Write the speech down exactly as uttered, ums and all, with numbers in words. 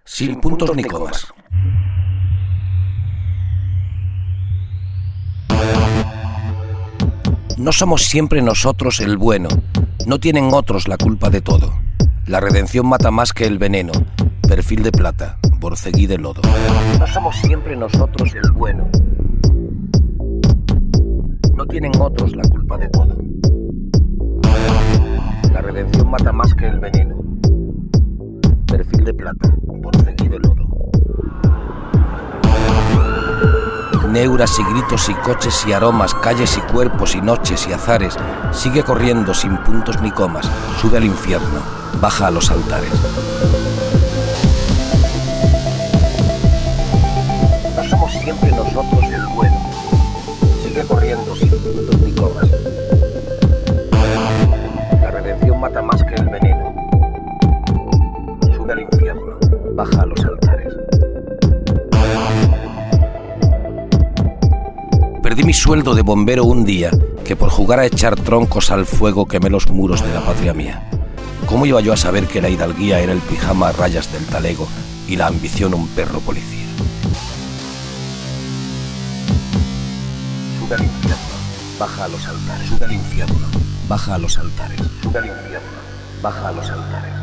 sin puntos ni comas. No somos siempre nosotros el bueno, no tienen otros la culpa de todo. La redención mata más que el veneno, perfil de plata, borceguí de lodo. No somos siempre nosotros el bueno, no tienen otros la culpa de todo. La redención mata más que el veneno, perfil de plata, borceguí de lodo. Neuras y gritos y coches y aromas, calles y cuerpos y noches y azares. Sigue corriendo sin puntos ni comas, sube al infierno, baja a los altares. No somos siempre nosotros el bueno, sigue corriendo sin puntos ni comas. La redención mata más que el veneno, sube al infierno, baja a los altares. Perdí mi sueldo de bombero un día, que por jugar a echar troncos al fuego quemé los muros de la patria mía. ¿Cómo iba yo a saber que la hidalguía era el pijama a rayas del talego y la ambición un perro policía? Sube al infierno, baja a los altares. Sube al infierno, baja a los altares. Sube al infierno, baja a los altares.